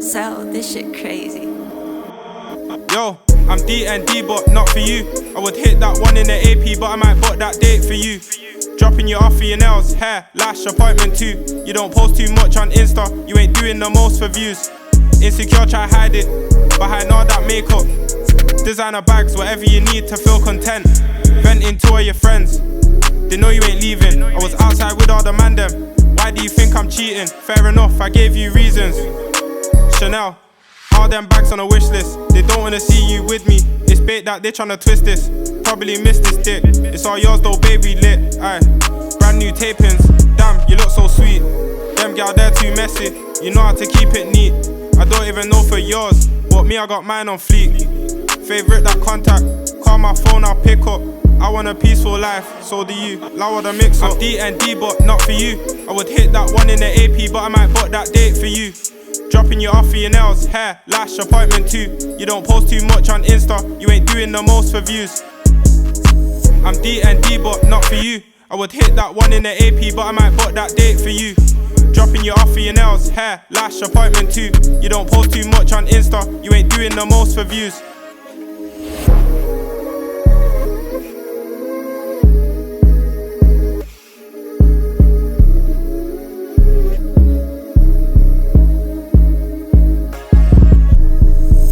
So, this shit crazy. Yo, I'm D&D, but not for you. I would hit that one in the AP, but I might book that date for you. Dropping you off for your nails, hair, lash, appointment too. You don't post too much on Insta, you ain't doing the most for views. Insecure, try hide it, behind all that makeup. Designer bags, whatever you need to feel content. Venting to all your friends, they know you ain't leaving. I was outside with all the man them. Why do you think I'm cheating? Fair enough, I gave you reasons. Chanel, all them bags on a wish list. They don't wanna see you with me. It's bait that they tryna twist this. Probably missed this dick. It's all yours though, baby, lit. Aye, brand new tapings. Damn, you look so sweet. Them gal, they're too messy. You know how to keep it neat. I don't even know for yours, but me, I got mine on fleek. Favorite that contact, call my phone, I'll pick up. I want a peaceful life, so do you. Lower the mix up. I'm D&D, but not for you. I would hit that one in the AP, but I might book that date for you. Dropping you off for your nails, hair, lash, appointment too. You don't post too much on Insta, you ain't doing the most for views. I'm D&D, but not for you. I would hit that one in the AP, but I might book that date for you. Dropping you off for your nails, hair, lash, appointment too. You don't post too much on Insta, you ain't doing the most for views.